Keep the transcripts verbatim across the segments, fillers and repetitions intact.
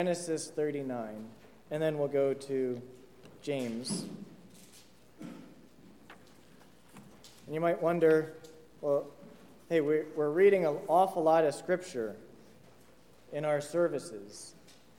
Genesis thirty-nine, and then we'll go to James. And you might wonder, well, hey, we're, we're reading an awful lot of Scripture in our services.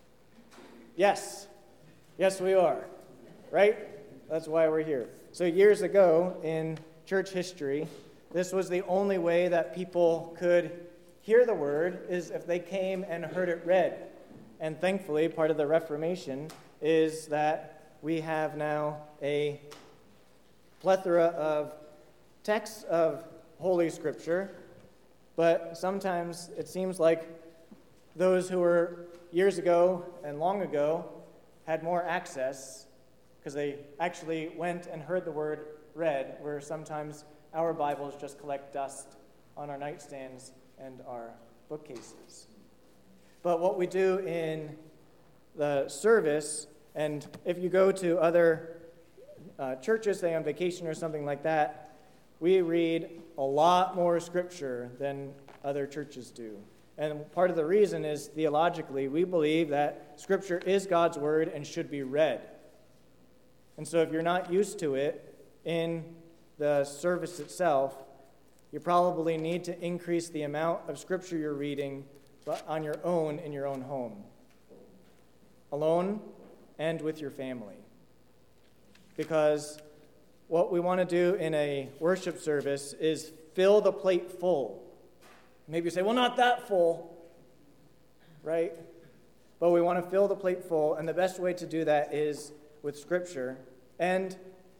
Yes, yes we are, right? That's why we're here. So years ago in church history, this was the only way that people could hear the word, is if they came and heard it read. And thankfully, part of the Reformation is that we have now a plethora of texts of Holy Scripture, but sometimes it seems like those who were years ago and long ago had more access because they actually went and heard the word read, where sometimes our Bibles just collect dust on our nightstands and our bookcases. But what we do in the service, and if you go to other uh, churches, say on vacation or something like that, we read a lot more Scripture than other churches do. And part of the reason is theologically, we believe that Scripture is God's Word and should be read. And so if you're not used to it in the service itself, you probably need to increase the amount of Scripture you're reading but on your own in your own home, alone and with your family. Because what we want to do in a worship service is fill the plate full. Maybe you say, well, not that full, right? But we want to fill the plate full, and the best way to do that is with Scripture. And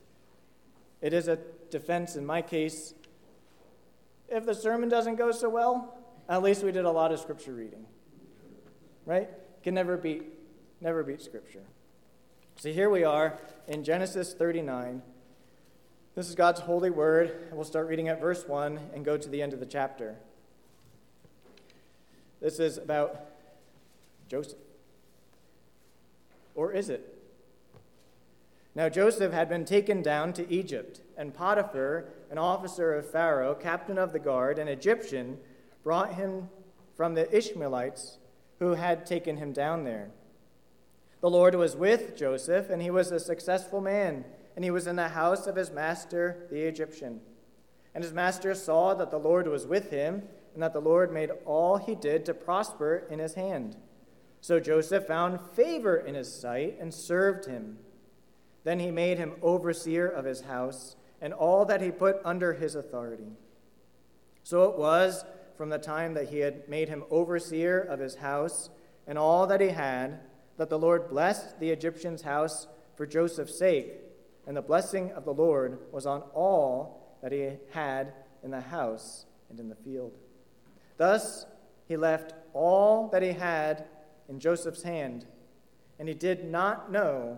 it is a defense in my case. If the sermon doesn't go so well, at least we did a lot of Scripture reading, right? Can never beat, never beat Scripture. So here we are in Genesis thirty-nine. This is God's holy word, and we'll start reading at verse one and go to the end of the chapter. This is about Joseph. Or is it? Now Joseph had been taken down to Egypt, and Potiphar, an officer of Pharaoh, captain of the guard, an Egyptian, brought him from the Ishmaelites who had taken him down there. The Lord was with Joseph, and he was a successful man, and he was in the house of his master, the Egyptian. And his master saw that the Lord was with him, and that the Lord made all he did to prosper in his hand. So Joseph found favor in his sight and served him. Then he made him overseer of his house, and all that he put under his authority. So it was, from the time that he had made him overseer of his house and all that he had, that the Lord blessed the Egyptian's house for Joseph's sake, and the blessing of the Lord was on all that he had in the house and in the field. Thus he left all that he had in Joseph's hand, and he did not know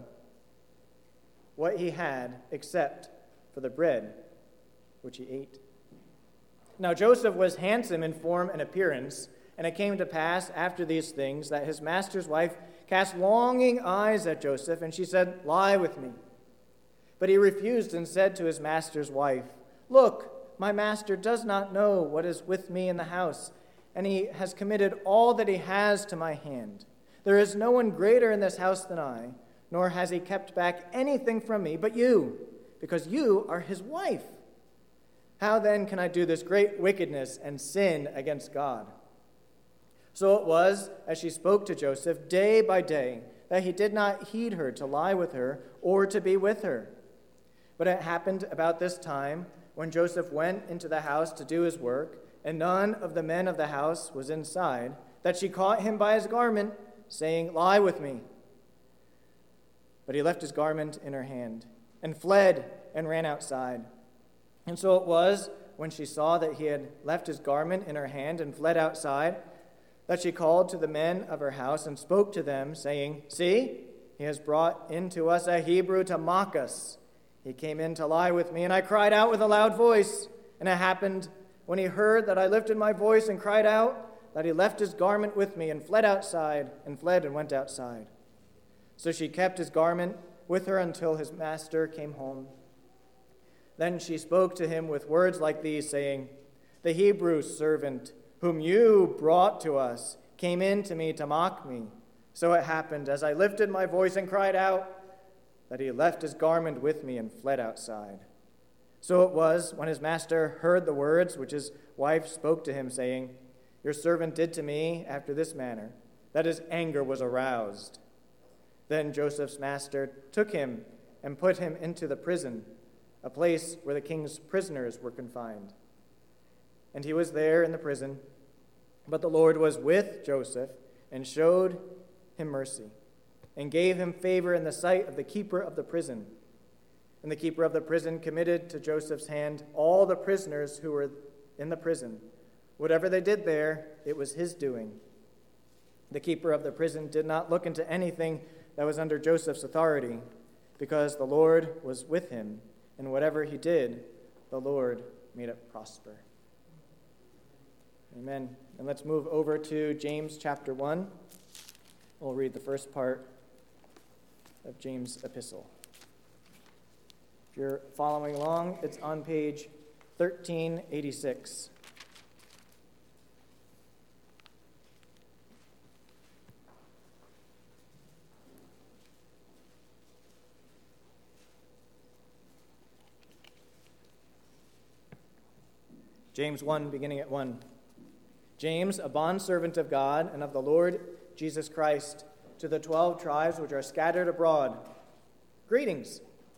what he had except for the bread which he ate. Now Joseph was handsome in form and appearance, and it came to pass after these things that his master's wife cast longing eyes at Joseph, and she said, "Lie with me." But he refused and said to his master's wife, "Look, my master does not know what is with me in the house, and he has committed all that he has to my hand. There is no one greater in this house than I, nor has he kept back anything from me but you, because you are his wife. How then can I do this great wickedness and sin against God?" So it was, as she spoke to Joseph day by day, that he did not heed her to lie with her or to be with her. But it happened about this time, when Joseph went into the house to do his work, and none of the men of the house was inside, that she caught him by his garment, saying, "Lie with me." But he left his garment in her hand, and fled and ran outside. And so it was, when she saw that he had left his garment in her hand and fled outside, that she called to the men of her house and spoke to them, saying, "See, he has brought into us a Hebrew to mock us. He came in to lie with me, and I cried out with a loud voice. And it happened, when he heard that I lifted my voice and cried out, that he left his garment with me and fled outside, and fled and went outside. So she kept his garment with her until his master came home. Then she spoke to him with words like these, saying, 'The Hebrew servant whom you brought to us came in to me to mock me. So it happened, as I lifted my voice and cried out, that he left his garment with me and fled outside. So it was, when his master heard the words which his wife spoke to him, saying, Your servant did to me after this manner, that his anger was aroused. Then Joseph's master took him and put him into the prison, a place where the king's prisoners were confined. And he was there in the prison, but the Lord was with Joseph and showed him mercy, and gave him favor in the sight of the keeper of the prison. And the keeper of the prison committed to Joseph's hand all the prisoners who were in the prison. Whatever they did there, it was his doing. The keeper of the prison did not look into anything that was under Joseph's authority, because the Lord was with him, and whatever he did, the Lord made it prosper. Amen. And let's move over to James chapter one. We'll read the first part of James' epistle. If you're following along, it's on page thirteen eighty-six. James one, beginning at one. James, a bondservant of God and of the Lord Jesus Christ, to the twelve tribes which are scattered abroad. Greetings.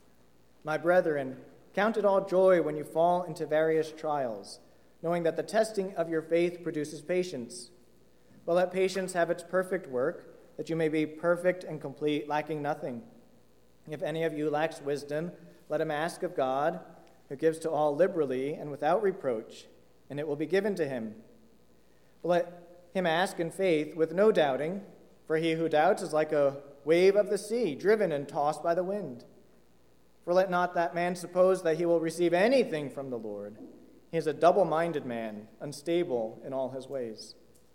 My brethren, count it all joy when you fall into various trials, knowing that the testing of your faith produces patience. But let patience have its perfect work, that you may be perfect and complete, lacking nothing. If any of you lacks wisdom, let him ask of God, who gives to all liberally and without reproach, and it will be given to him. But let him ask in faith with no doubting, for he who doubts is like a wave of the sea, driven and tossed by the wind. For let not that man suppose that he will receive anything from the Lord. He is a double-minded man, unstable in all his ways.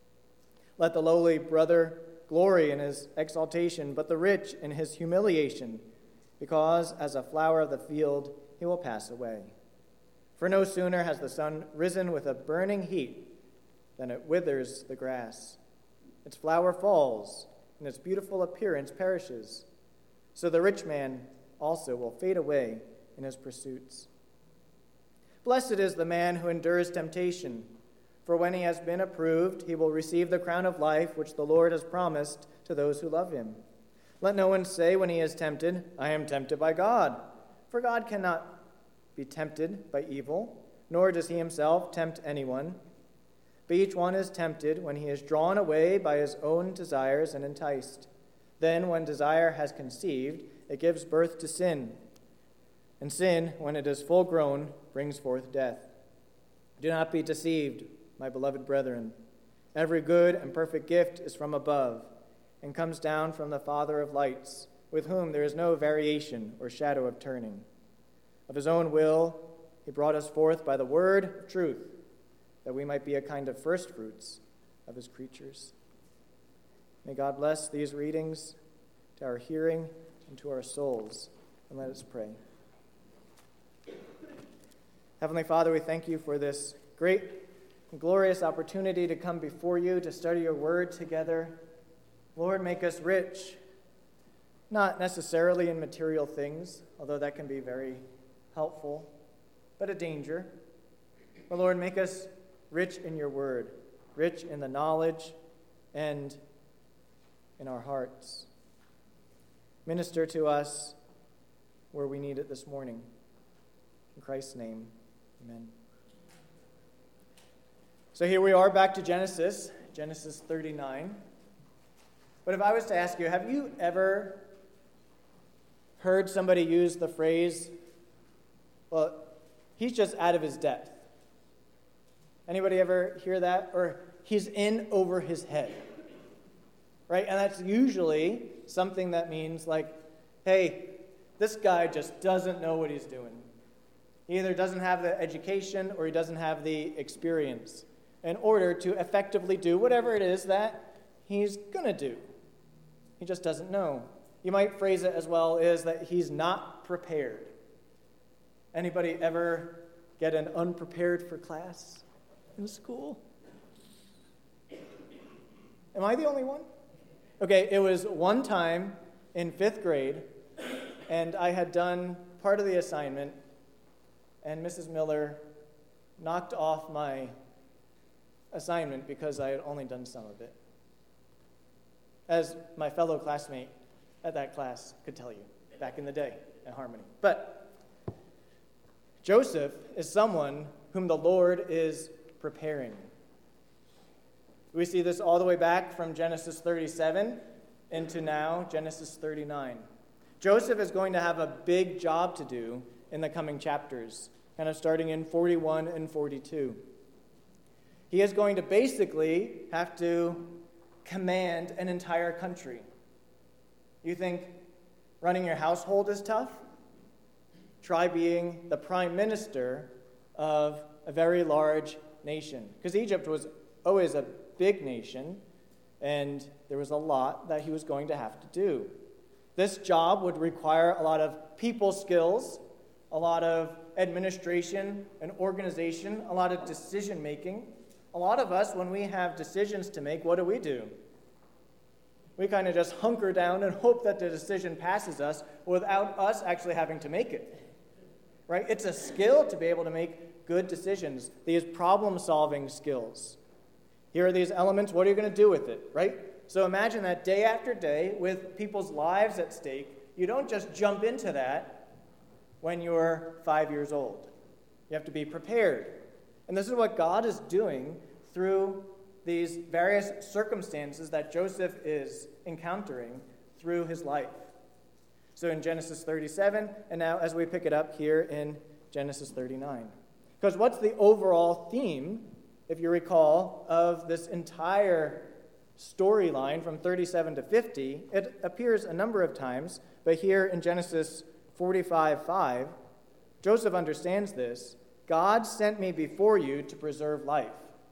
Let the lowly brother glory in his exaltation, but the rich in his humiliation, because as a flower of the field he will pass away. For no sooner has the sun risen with a burning heat than it withers the grass. Its flower falls, and its beautiful appearance perishes. So the rich man also will fade away in his pursuits. Blessed is the man who endures temptation, for when he has been approved, he will receive the crown of life which the Lord has promised to those who love him. Let no one say when he is tempted, I am tempted by God, for God cannot be tempted by evil, nor does he himself tempt anyone. But each one is tempted when he is drawn away by his own desires and enticed. Then, when desire has conceived, it gives birth to sin. And sin, when it is full grown, brings forth death. Do not be deceived, my beloved brethren. Every good and perfect gift is from above, and comes down from the Father of lights, with whom there is no variation or shadow of turning. Of his own will, he brought us forth by the word of truth, that we might be a kind of first fruits of his creatures. May God bless these readings to our hearing and to our souls. And let us pray. Heavenly Father, we thank you for this great and glorious opportunity to come before you to study your word together. Lord, make us rich, not necessarily in material things, although that can be very helpful, but a danger. But Lord, make us rich in your word, rich in the knowledge and in our hearts. Minister to us where we need it this morning. In Christ's name, amen. So here we are back to Genesis, Genesis thirty-nine. But if I was to ask you, have you ever heard somebody use the phrase, well, he's just out of his depth? Anybody ever hear that? Or he's in over his head, right? And that's usually something that means like, hey, this guy just doesn't know what he's doing. He either doesn't have the education or he doesn't have the experience in order to effectively do whatever it is that he's going to do. He just doesn't know. You might phrase it as well as that he's not prepared. Anybody ever get an unprepared for class in school? Am I the only one? Okay, it was one time in fifth grade, and I had done part of the assignment, and Missus Miller knocked off my assignment because I had only done some of it, as my fellow classmate at that class could tell you back in the day at Harmony. But Joseph is someone whom the Lord is preparing. We see this all the way back from Genesis thirty-seven into now Genesis thirty-nine. Joseph is going to have a big job to do in the coming chapters, kind of starting in forty-one and forty-two. He is going to basically have to command an entire country. You think running your household is tough? Try being the prime minister of a very large nation. Because Egypt was always a big nation, and there was a lot that he was going to have to do. This job would require a lot of people skills, a lot of administration and organization, a lot of decision making. A lot of us, when we have decisions to make, what do we do? We kind of just hunker down and hope that the decision passes us without us actually having to make it. Right? It's a skill to be able to make good decisions, these problem-solving skills. Here are these elements. What are you going to do with it? Right? So imagine that day after day with people's lives at stake. You don't just jump into that when you're five years old. You have to be prepared. And this is what God is doing through these various circumstances that Joseph is encountering through his life. So in Genesis thirty-seven, and now as we pick it up here in Genesis thirty-nine. Because what's the overall theme, if you recall, of this entire storyline from thirty-seven to fifty? It appears a number of times, but here in Genesis forty-five five, Joseph understands this. God sent me before you to preserve life.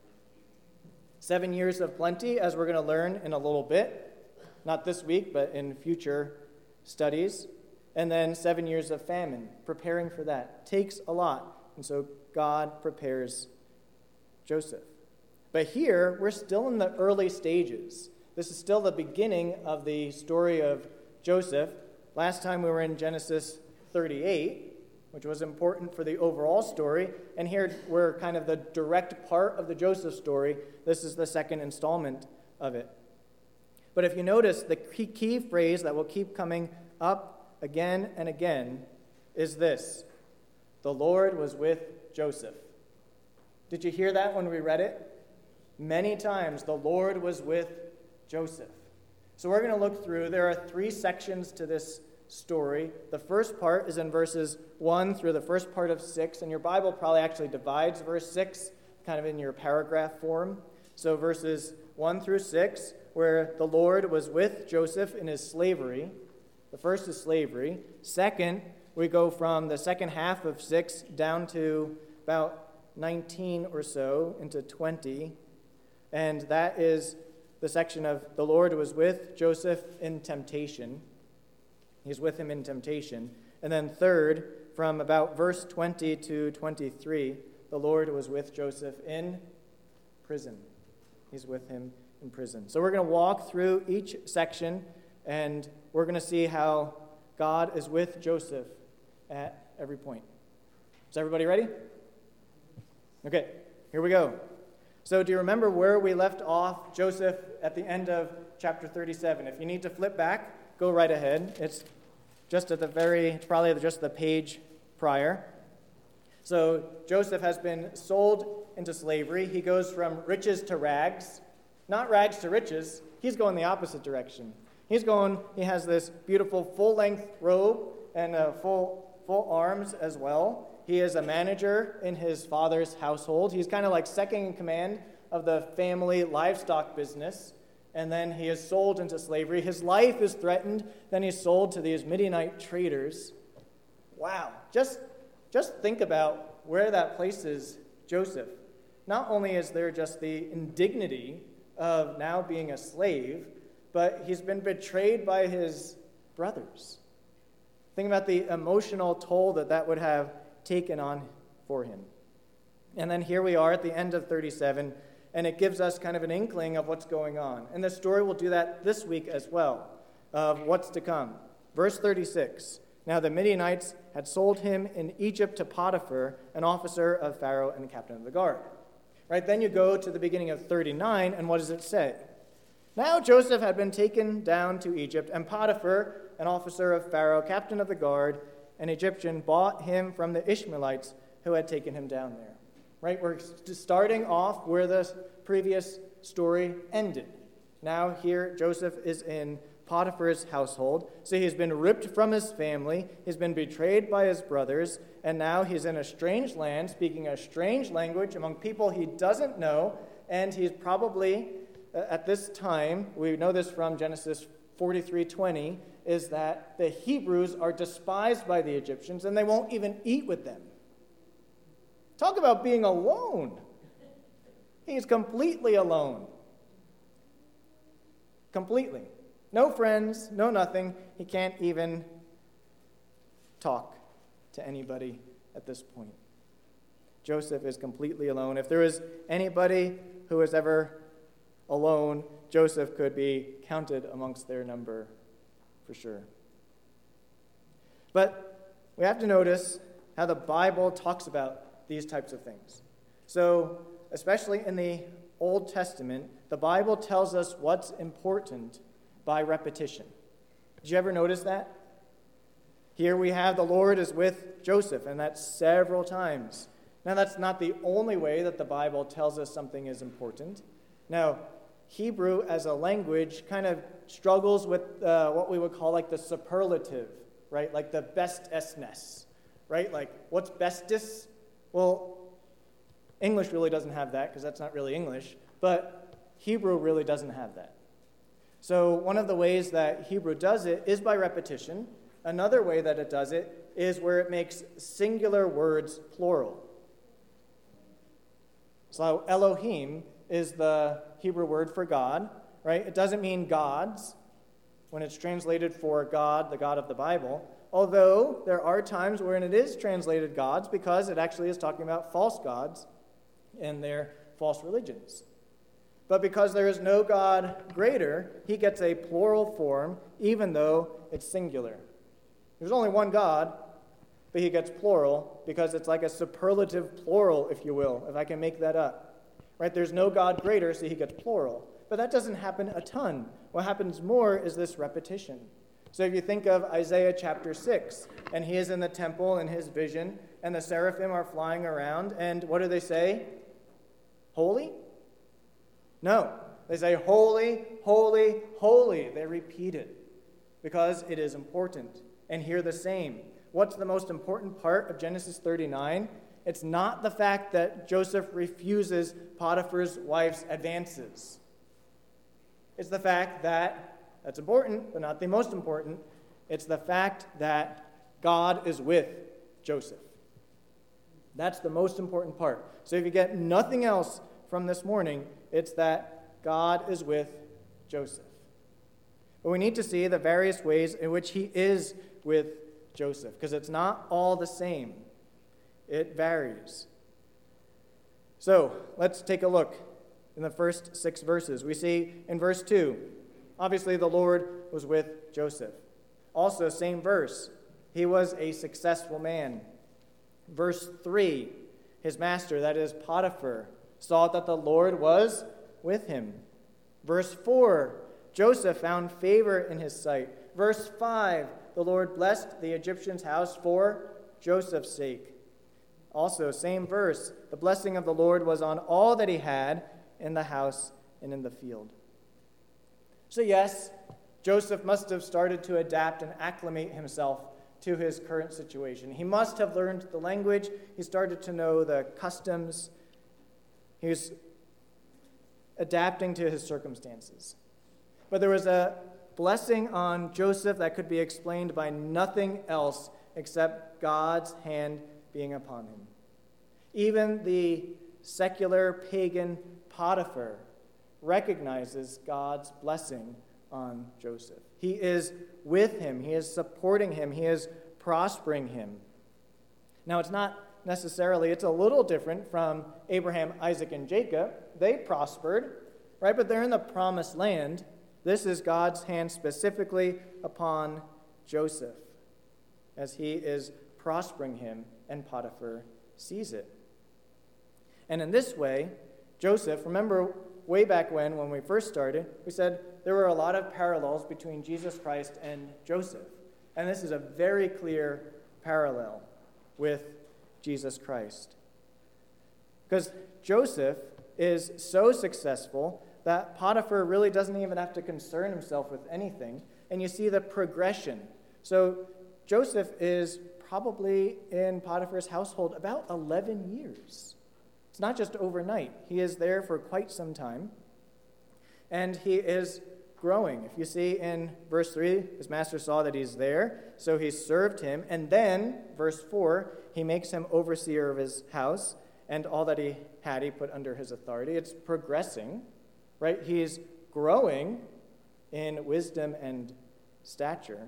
Seven years of plenty, as we're going to learn in a little bit. Not this week, but in future studies. And then seven years of famine, preparing for that. Takes a lot. And so God prepares Joseph. But here, we're still in the early stages. This is still the beginning of the story of Joseph. Last time we were in Genesis thirty-eight, which was important for the overall story. And here we're kind of the direct part of the Joseph story. This is the second installment of it. But if you notice, the key, key phrase that will keep coming up again and again is this: the Lord was with Joseph. Did you hear that when we read it? Many times, the Lord was with Joseph. So we're going to look through. There are three sections to this story. The first part is in verses one through the first part of six, and your Bible probably actually divides verse six kind of in your paragraph form. So verses one through six, where the Lord was with Joseph in his slavery. The first is slavery. Second, we go from the second half of six down to about nineteen or so into twenty, and that is the section of the Lord was with Joseph in temptation. He's with him in temptation. And then third, from about verse twenty to twenty-three, the Lord was with Joseph in prison. He's with him in prison. So we're going to walk through each section, and we're going to see how God is with Joseph at every point. Is everybody ready? Okay, here we go. So do you remember where we left off Joseph at the end of chapter thirty-seven? If you need to flip back, go right ahead. It's just at the very, it's probably just the page prior. So Joseph has been sold into slavery. He goes from riches to rags. Not rags to riches. He's going the opposite direction. He's going, he has this beautiful full-length robe and uh, full, full arms as well. He is a manager in his father's household. He's kind of like second in command of the family livestock business. And then he is sold into slavery. His life is threatened. Then he's sold to these Midianite traders. Wow. Just, just think about where that places Joseph. Not only is there just the indignity of now being a slave, but he's been betrayed by his brothers. Think about the emotional toll that that would have taken on for him. And then here we are at the end of thirty-seven, and it gives us kind of an inkling of what's going on. And the story will do that this week as well, of what's to come. Verse thirty-six, now the Midianites had sold him in Egypt to Potiphar, an officer of Pharaoh and the captain of the guard. Right, then you go to the beginning of thirty-nine, and what does it say? Now Joseph had been taken down to Egypt, and Potiphar, an officer of Pharaoh, captain of the guard, an Egyptian, bought him from the Ishmaelites who had taken him down there. Right, we're starting off where the previous story ended. Now here Joseph is in Potiphar's household. So he's been ripped from his family, he's been betrayed by his brothers, and now he's in a strange land, speaking a strange language among people he doesn't know, and he's probably, uh, at this time, we know this from Genesis forty-three twenty, is that the Hebrews are despised by the Egyptians, and they won't even eat with them. Talk about being alone. He's completely alone. Completely. No friends, no nothing. He can't even talk to anybody at this point. Joseph is completely alone. If there is anybody who is ever alone, Joseph could be counted amongst their number for sure. But we have to notice how the Bible talks about these types of things. So, especially in the Old Testament, the Bible tells us what's important by repetition. Did you ever notice that? Here we have the Lord is with Joseph, and that's several times. Now, that's not the only way that the Bible tells us something is important. Now, Hebrew as a language kind of struggles with uh, what we would call like the superlative, right? Like the bestestness, right? Like, what's bestest? Well, English really doesn't have that because that's not really English, but Hebrew really doesn't have that. So one of the ways that Hebrew does it is by repetition. Another way that it does it is where it makes singular words plural. So Elohim is the Hebrew word for God, right? It doesn't mean gods when it's translated for God, the God of the Bible, although there are times when it is translated gods because it actually is talking about false gods and their false religions. But because there is no God greater, he gets a plural form, even though it's singular. There's only one God, but he gets plural because it's like a superlative plural, if you will, if I can make that up. Right? There's no God greater, so he gets plural. But that doesn't happen a ton. What happens more is this repetition. So if you think of Isaiah chapter six, and he is in the temple in his vision, and the seraphim are flying around, and what do they say? Holy? No. They say, holy, holy, holy. They repeat it because it is important. And here the same. What's the most important part of Genesis thirty-nine? It's not the fact that Joseph refuses Potiphar's wife's advances. It's the fact that, that's important, but not the most important, it's the fact that God is with Joseph. That's the most important part. So if you get nothing else from this morning, it's that God is with Joseph. But we need to see the various ways in which he is with Joseph, because it's not all the same. It varies. So let's take a look in the first six verses. We see in verse two, obviously the Lord was with Joseph. Also, same verse, he was a successful man. Verse three, his master, that is Potiphar, saw that the Lord was with him. Verse four, Joseph found favor in his sight. Verse five, the Lord blessed the Egyptian's house for Joseph's sake. Also, same verse, the blessing of the Lord was on all that he had in the house and in the field. So yes, Joseph must have started to adapt and acclimate himself to his current situation. He must have learned the language. He started to know the customs. He was adapting to his circumstances. But there was a blessing on Joseph that could be explained by nothing else except God's hand being upon him. Even the secular pagan Potiphar recognizes God's blessing on Joseph. He is with him. He is supporting him. He is prospering him. Now, it's not necessarily, it's a little different from Abraham, Isaac, and Jacob. They prospered, right? But they're in the promised land. This is God's hand specifically upon Joseph as he is prospering him, and Potiphar sees it. And in this way, Joseph, remember way back when, when we first started, we said there were a lot of parallels between Jesus Christ and Joseph. And this is a very clear parallel with Jesus Christ. Because Joseph is so successful that Potiphar really doesn't even have to concern himself with anything. And you see the progression. So Joseph is probably in Potiphar's household about eleven years. It's not just overnight. He is there for quite some time. And he is growing. If you see in verse three, his master saw that he's there, so he served him. And then, verse four, he makes him overseer of his house, and all that he had he put under his authority. It's progressing, right? He's growing in wisdom and stature.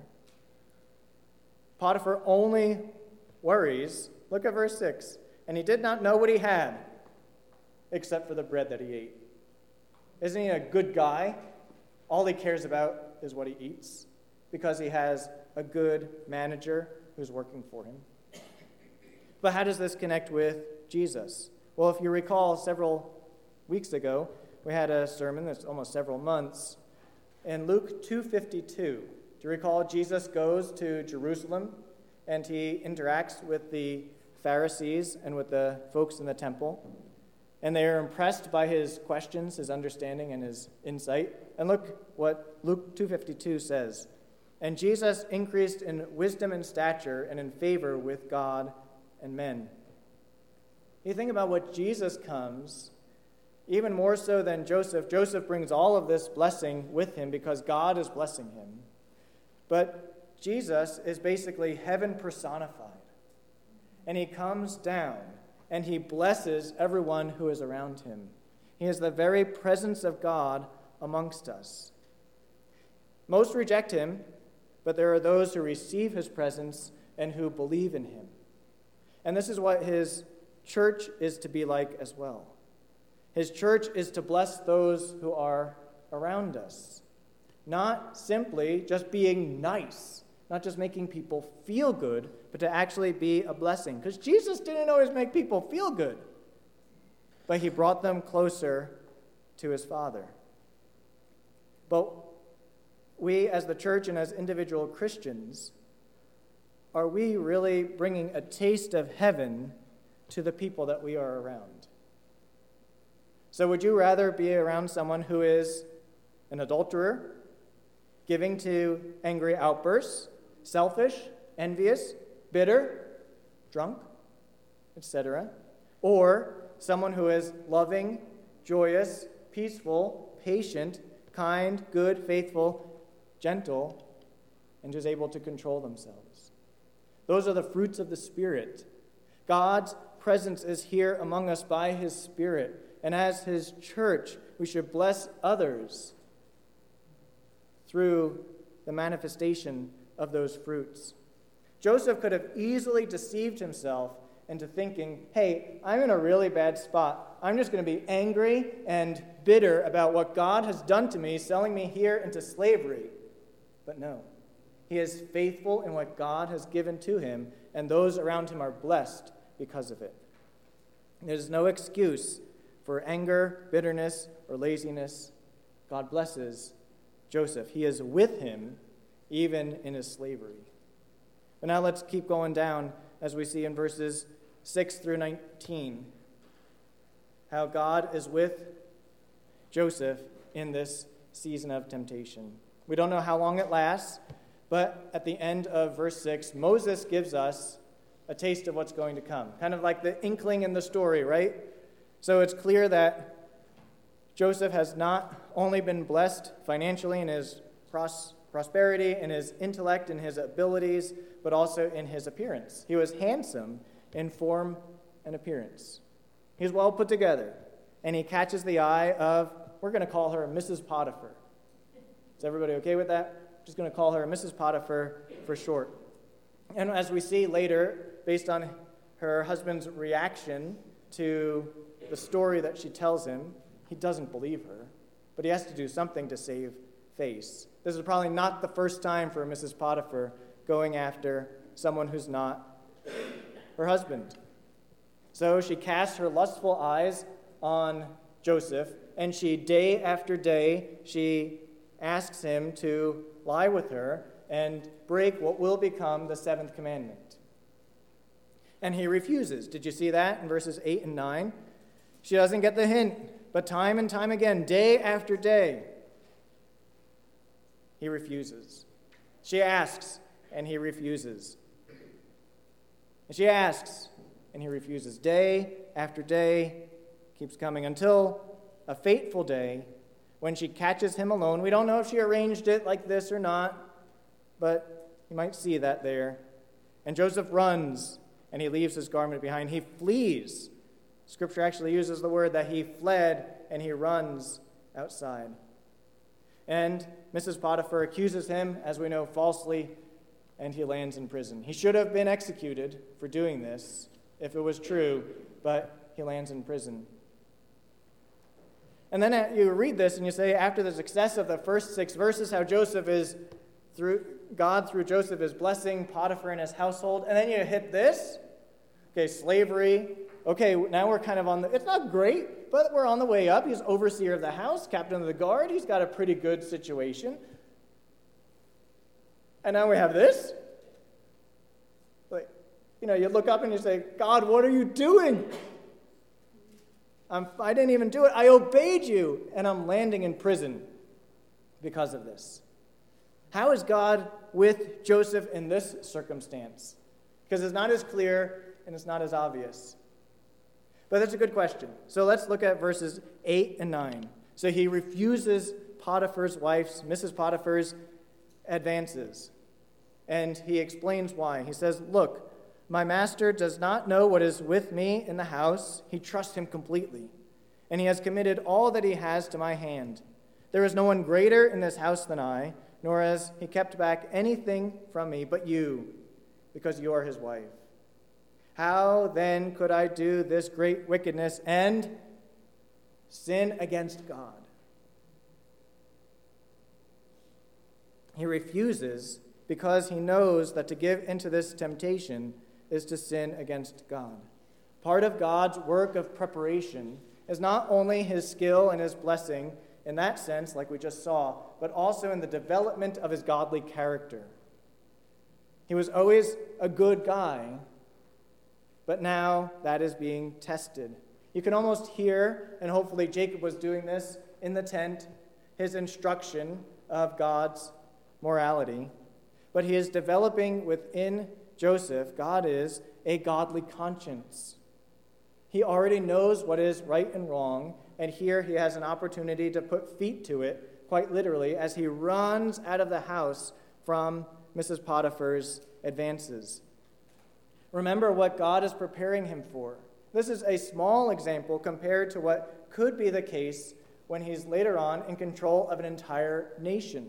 Potiphar only worries. Look at verse six. And he did not know what he had, except for the bread that he ate. Isn't he a good guy? All he cares about is what he eats, because he has a good manager who's working for him. But how does this connect with Jesus? Well, if you recall, several weeks ago, we had a sermon that's almost several months. In Luke two fifty-two, do you recall Jesus goes to Jerusalem and he interacts with the Pharisees and with the folks in the temple? And they are impressed by his questions, his understanding, and his insight. And look what Luke two fifty-two says. And Jesus increased in wisdom and stature and in favor with God and men. You think about what Jesus comes, even more so than Joseph. Joseph brings all of this blessing with him because God is blessing him. But Jesus is basically heaven personified. And he comes down and he blesses everyone who is around him. He is the very presence of God amongst us. Most reject him, but there are those who receive his presence and who believe in him. And this is what his church is to be like as well. His church is to bless those who are around us, not simply just being nice, not just making people feel good, but to actually be a blessing. Because Jesus didn't always make people feel good, but he brought them closer to his Father. But we as the church and as individual Christians, are we really bringing a taste of heaven to the people that we are around? So would you rather be around someone who is an adulterer, giving to angry outbursts, selfish, envious, bitter, drunk, et cetera, or someone who is loving, joyous, peaceful, patient, kind, good, faithful, gentle, and who's able to control themselves? Those are the fruits of the Spirit. God's presence is here among us by his Spirit. And as his church, we should bless others through the manifestation of those fruits. Joseph could have easily deceived himself into thinking, hey, I'm in a really bad spot. I'm just going to be angry and bitter about what God has done to me, selling me here into slavery. But no, he is faithful in what God has given to him, and those around him are blessed because of it. There's no excuse for anger, bitterness, or laziness. God blesses Joseph. He is with him even in his slavery. But now let's keep going down as we see in verses six through nineteen how God is with Joseph in this season of temptation. We don't know how long it lasts, but at the end of verse six, Moses gives us a taste of what's going to come. Kind of like the inkling in the story, right? So it's clear that Joseph has not only been blessed financially in his pros- prosperity, in his intellect, in his abilities, but also in his appearance. He was handsome in form and appearance. He's well put together, and he catches the eye of, we're going to call her Missus Potiphar. Is everybody okay with that? Just going to call her Missus Potiphar for short. And as we see later, based on her husband's reaction to the story that she tells him, he doesn't believe her, but he has to do something to save face. This is probably not the first time for Missus Potiphar going after someone who's not her husband. So she casts her lustful eyes on Joseph, and she, day after day, she asks him to lie with her and break what will become the seventh commandment. And he refuses. Did you see that in verses eight and nine? She doesn't get the hint, but time and time again, day after day, he refuses. She asks, and he refuses. And she asks, and he refuses. Day after day keeps coming until a fateful day when she catches him alone. We don't know if she arranged it like this or not, but you might see that there. And Joseph runs, and he leaves his garment behind. He flees. Scripture actually uses the word that he fled, and he runs outside. And Missus Potiphar accuses him, as we know, falsely, and he lands in prison. He should have been executed for doing this, if it was true, but he lands in prison. And then you read this and you say, after the success of the first six verses, how Joseph is, through God through Joseph is blessing Potiphar and his household, and then you hit this. Okay, slavery. Okay, now we're kind of on the, it's not great, but we're on the way up. He's overseer of the house, captain of the guard. He's got a pretty good situation. And now we have this. Like, you know, you look up and you say, God, what are you doing? I'm, I didn't even do it. I obeyed you, and I'm landing in prison because of this. How is God with Joseph in this circumstance? Because it's not as clear and it's not as obvious. But that's a good question. So let's look at verses eight and nine. So he refuses Potiphar's wife's, Missus Potiphar's advances. And he explains why. He says, look, my master does not know what is with me in the house. He trusts him completely. And he has committed all that he has to my hand. There is no one greater in this house than I, nor has he kept back anything from me but you, because you are his wife. How then could I do this great wickedness and sin against God? He refuses because he knows that to give into this temptation is to sin against God. Part of God's work of preparation is not only his skill and his blessing in that sense, like we just saw, but also in the development of his godly character. He was always a good guy, but now that is being tested. You can almost hear, and hopefully Jacob was doing this in the tent, his instruction of God's morality. But he is developing within Joseph, God is, a godly conscience. He already knows what is right and wrong, and here he has an opportunity to put feet to it, quite literally, as he runs out of the house from Missus Potiphar's advances. Remember what God is preparing him for. This is a small example compared to what could be the case when he's later on in control of an entire nation.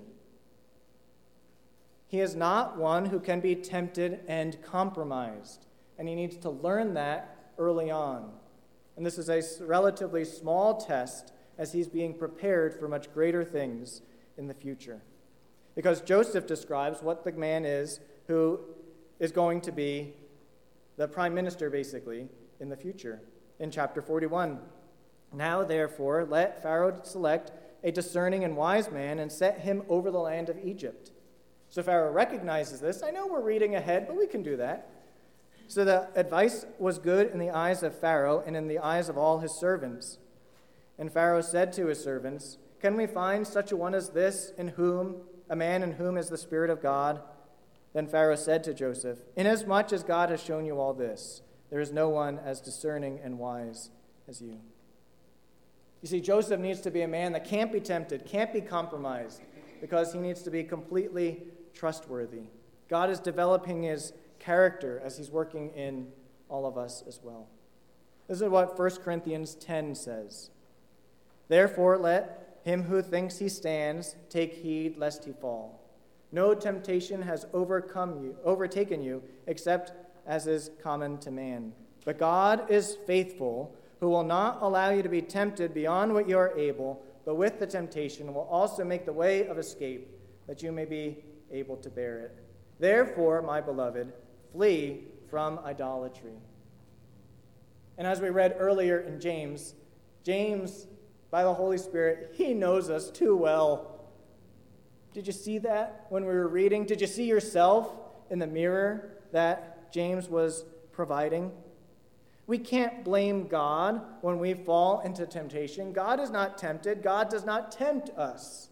He is not one who can be tempted and compromised, and he needs to learn that early on. And this is a relatively small test as he's being prepared for much greater things in the future. Because Joseph describes what the man is who is going to be the prime minister, basically, in the future. In chapter forty-one, now, therefore, let Pharaoh select a discerning and wise man and set him over the land of Egypt. So Pharaoh recognizes this. I know we're reading ahead, but we can do that. So the advice was good in the eyes of Pharaoh and in the eyes of all his servants. And Pharaoh said to his servants, can we find such a one as this, in whom, a man in whom is the Spirit of God? Then Pharaoh said to Joseph, inasmuch as God has shown you all this, there is no one as discerning and wise as you. You see, Joseph needs to be a man that can't be tempted, can't be compromised, because he needs to be completely trustworthy. God is developing his character as he's working in all of us as well. This is what First Corinthians ten says. Therefore, let him who thinks he stands take heed lest he fall. No temptation has overcome you, overtaken you, except as is common to man. But God is faithful, who will not allow you to be tempted beyond what you are able, but with the temptation will also make the way of escape, that you may be able to bear it. Therefore, my beloved, flee from idolatry. And as we read earlier in James, James, by the Holy Spirit, he knows us too well. Did you see that when we were reading? Did you see yourself in the mirror that James was providing? We can't blame God when we fall into temptation. God is not tempted. God does not tempt us.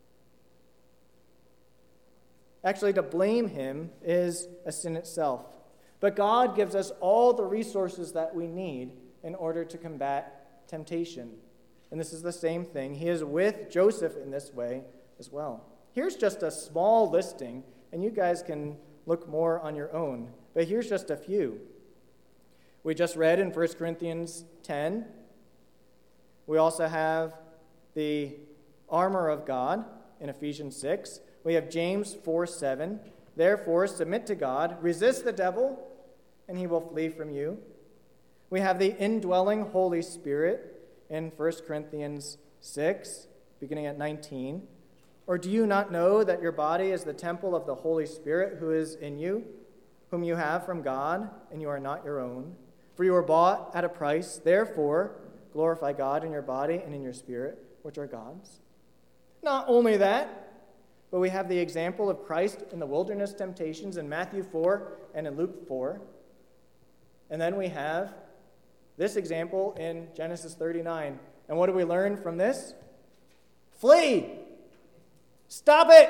Actually, to blame him is a sin itself. But God gives us all the resources that we need in order to combat temptation. And this is the same thing. He is with Joseph in this way as well. Here's just a small listing, and you guys can look more on your own. But here's just a few. We just read in First Corinthians ten. We also have the armor of God in Ephesians six. We have James four seven. Therefore, submit to God, resist the devil, and he will flee from you. We have the indwelling Holy Spirit in First Corinthians six, beginning at nineteen. Or do you not know that your body is the temple of the Holy Spirit who is in you, whom you have from God, and you are not your own? For you were bought at a price. Therefore, glorify God in your body and in your spirit, which are God's. Not only that, but we have the example of Christ in the wilderness temptations in Matthew four and in Luke four. And then we have this example in Genesis thirty-nine. And what do we learn from this? Flee! Stop it!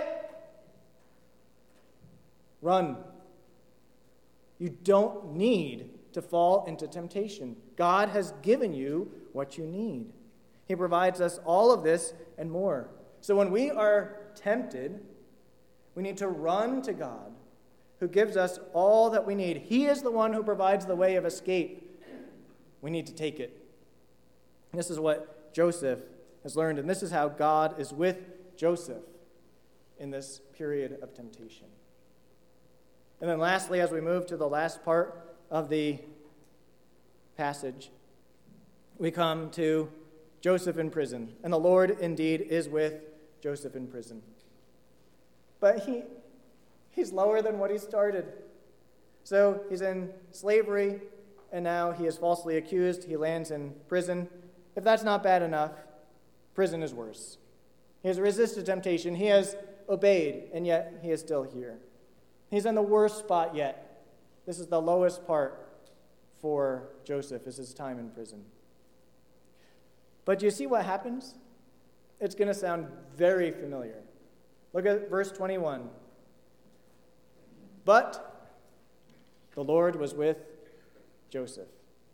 Run. You don't need to fall into temptation. God has given you what you need. He provides us all of this and more. So when we are tempted, we need to run to God, who gives us all that we need. He is the one who provides the way of escape. We need to take it. This is what Joseph has learned, and this is how God is with Joseph in this period of temptation. And then lastly, as we move to the last part of the passage, we come to Joseph in prison. And the Lord indeed is with Joseph in prison. But he he's lower than what he started. So he's in slavery, and now he is falsely accused. He lands in prison. If that's not bad enough, prison is worse. He has resisted temptation. He has obeyed, and yet he is still here. He's in the worst spot yet. This is the lowest part for Joseph, is his time in prison. But do you see what happens? It's going to sound very familiar. Look at verse twenty-one. But the Lord was with Joseph.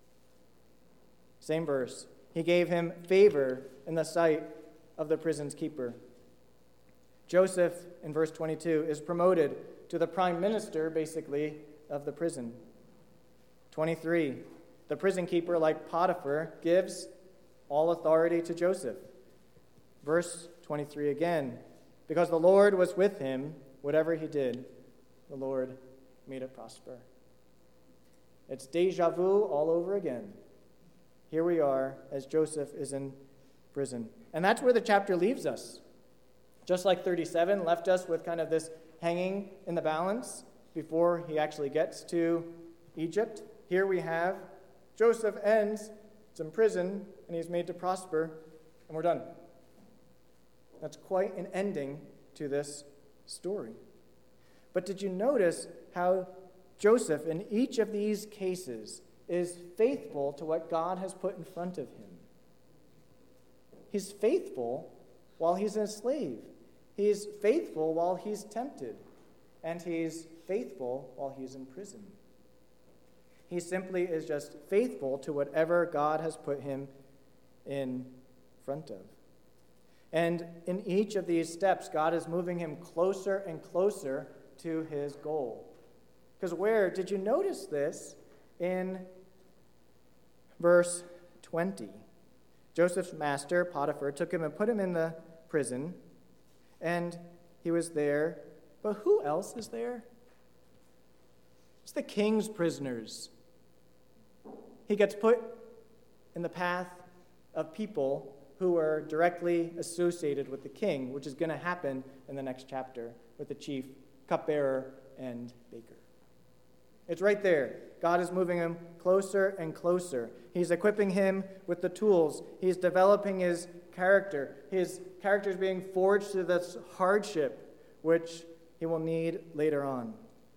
Same verse. He gave him favor in the sight of the prison's keeper. Joseph, in verse twenty-two, is promoted to the prime minister, basically, of the prison. twenty-three, the prison keeper, like Potiphar, gives all authority to Joseph. Verse twenty-three again, because the Lord was with him, whatever he did, the Lord made it prosper. It's deja vu all over again. Here we are as Joseph is in prison. And that's where the chapter leaves us. Just like thirty-seven left us with kind of this hanging in the balance before he actually gets to Egypt, here we have Joseph ends, he's in prison, and he's made to prosper, and we're done. That's quite an ending to this story. But did you notice how Joseph, in each of these cases, is faithful to what God has put in front of him? He's faithful while he's a slave. He's faithful while he's tempted. And he's faithful while he's in prison. He simply is just faithful to whatever God has put him in front of. And in each of these steps, God is moving him closer and closer to his goal. Because where, did you notice this in verse twenty? Joseph's master, Potiphar, took him and put him in the prison, and he was there. But who else is there? It's the king's prisoners. He gets put in the path of people who are directly associated with the king, which is going to happen in the next chapter with the chief cupbearer and baker. It's right there. God is moving him closer and closer. He's equipping him with the tools. He's developing his character. His character is being forged through this hardship, which he will need later on.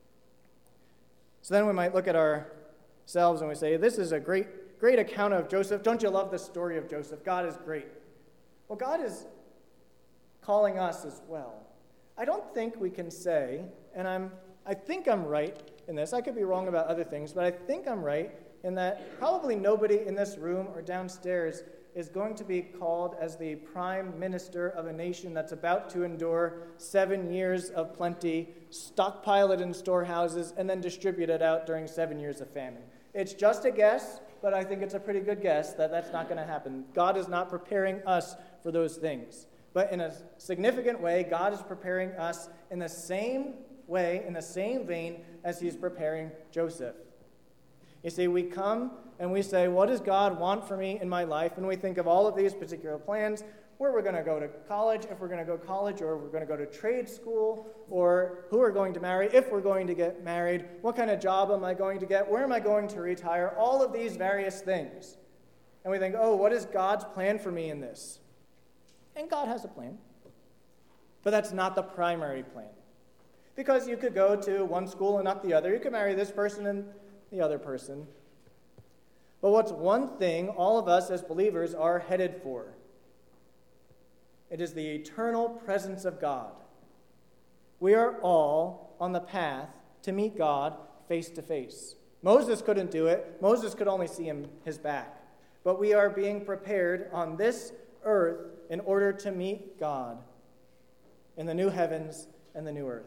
So then we might look at ourselves and we say, this is a great, great account of Joseph. Don't you love the story of Joseph? God is great. Well, God is calling us as well. I don't think we can say, and I'm, I think I'm right in this. I could be wrong about other things, but I think I'm right in that probably nobody in this room or downstairs is going to be called as the prime minister of a nation that's about to endure seven years of plenty, stockpile it in storehouses, and then distribute it out during seven years of famine. It's just a guess, but I think it's a pretty good guess that that's not going to happen. God is not preparing us for those things. But in a significant way, God is preparing us in the same way, in the same vein as he's preparing Joseph. You see, we come and we say, what does God want for me in my life? And we think of all of these particular plans, where we're going to go to college, if we're going to go to college, or we're going to go to trade school, or who we're going to marry, if we're going to get married, what kind of job am I going to get, where am I going to retire, all of these various things. And we think, oh, what is God's plan for me in this? And God has a plan. But that's not the primary plan. Because you could go to one school and not the other. You could marry this person and the other person. But what's one thing all of us as believers are headed for? It is the eternal presence of God. We are all on the path to meet God face to face. Moses couldn't do it. Moses could only see him his back. But we are being prepared on this earth in order to meet God in the new heavens and the new earth.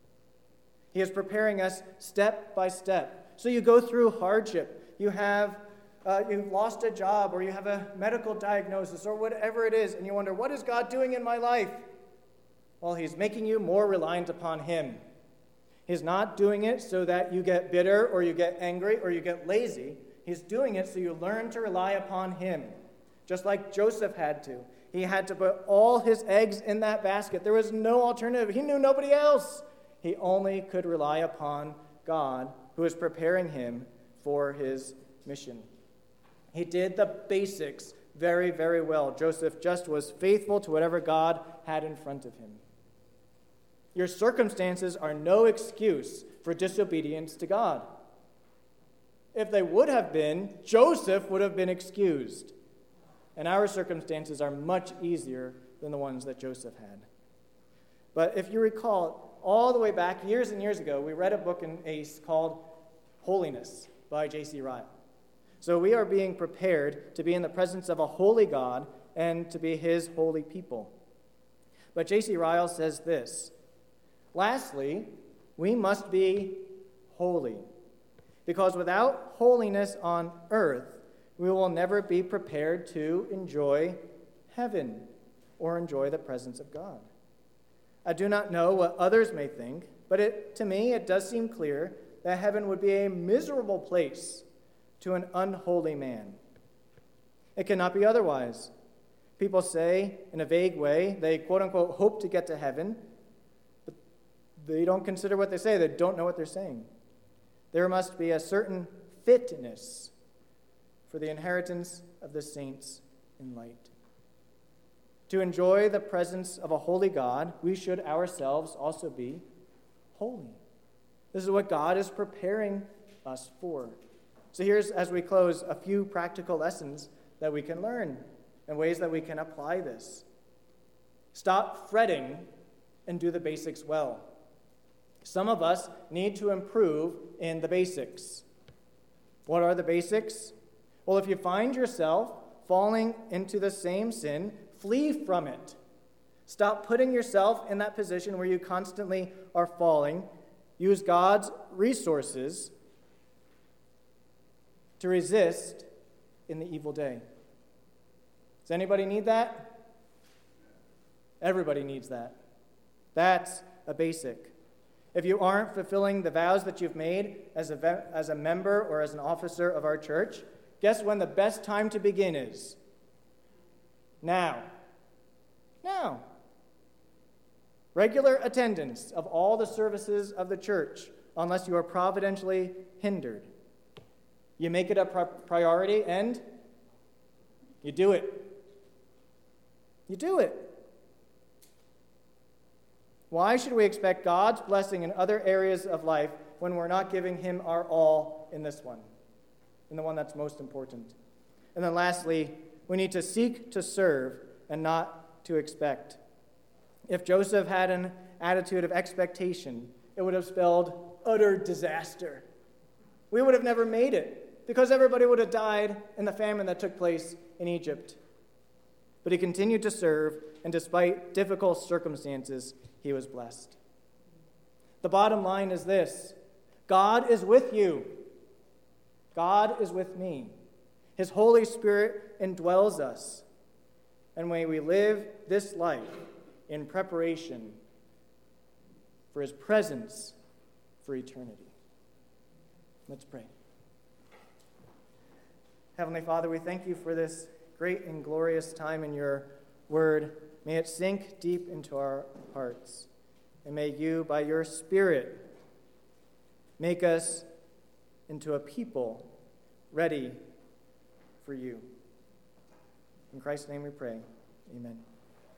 He is preparing us step by step. So you go through hardship. You have uh, you've lost a job, or you have a medical diagnosis, or whatever it is, and you wonder, what is God doing in my life? Well, he's making you more reliant upon him. He's not doing it so that you get bitter, or you get angry, or you get lazy. He's doing it so you learn to rely upon him, just like Joseph had to. He had to put all his eggs in that basket. There was no alternative. He knew nobody else. He only could rely upon God, who was preparing him for his mission. He did the basics very, very well. Joseph just was faithful to whatever God had in front of him. Your circumstances are no excuse for disobedience to God. If they would have been, Joseph would have been excused. And our circumstances are much easier than the ones that Joseph had. But if you recall, all the way back years and years ago, we read a book in ACE called Holiness by J C Ryle. So we are being prepared to be in the presence of a holy God and to be his holy people. But J C Ryle says this, lastly, we must be holy, because without holiness on earth, we will never be prepared to enjoy heaven or enjoy the presence of God. I do not know what others may think, but it, to me it does seem clear that heaven would be a miserable place to an unholy man. It cannot be otherwise. People say, in a vague way, they quote-unquote hope to get to heaven, but they don't consider what they say. They don't know what they're saying. There must be a certain fitness for the inheritance of the saints in light. To enjoy the presence of a holy God, we should ourselves also be holy. This is what God is preparing us for. So here's, as we close, a few practical lessons that we can learn and ways that we can apply this. Stop fretting and do the basics well. Some of us need to improve in the basics. What are the basics? Well, if you find yourself falling into the same sin, flee from it. Stop putting yourself in that position where you constantly are falling. Use God's resources to resist in the evil day. Does anybody need that? Everybody needs that. That's a basic. if you aren't fulfilling the vows that you've made as a, as a member or as an officer of our church, guess when the best time to begin is? Now. Now. Regular attendance of all the services of the church, unless you are providentially hindered. You make it a priority and you do it. You do it. Why should we expect God's blessing in other areas of life when we're not giving him our all in this one, in the one that's most important? And then lastly, we need to seek to serve and not to expect. If Joseph had an attitude of expectation, it would have spelled utter disaster. We would have never made it because everybody would have died in the famine that took place in Egypt. But he continued to serve, and despite difficult circumstances, he was blessed. The bottom line is this: God is with you. God is with me. His Holy Spirit indwells us. And may we live this life in preparation for his presence for eternity. Let's pray. Heavenly Father, we thank you for this great and glorious time in your word. May it sink deep into our hearts. And may you, by your Spirit, make us into a people ready for you. In Christ's name we pray. Amen.